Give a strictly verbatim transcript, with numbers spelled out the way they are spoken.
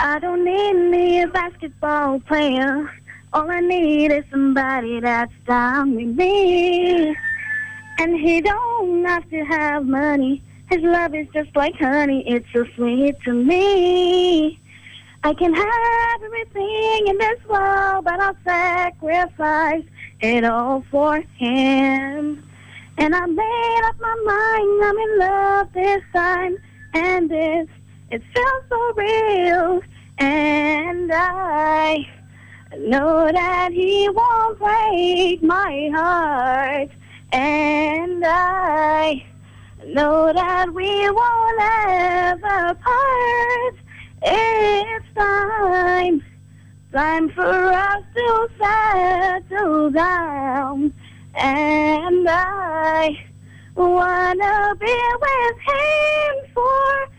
I don't need me a basketball player. All I need is somebody that's down with me. And he don't have to have money. His love is just like honey. It's so sweet to me. I can have everything in this world, but I'll sacrifice it all for him. And I made up my mind, I'm in love this time. And this, it feels so real. And I know that he won't break my heart. And I know that we won't ever part. It's time, time for us to settle down. And I wanna be with him for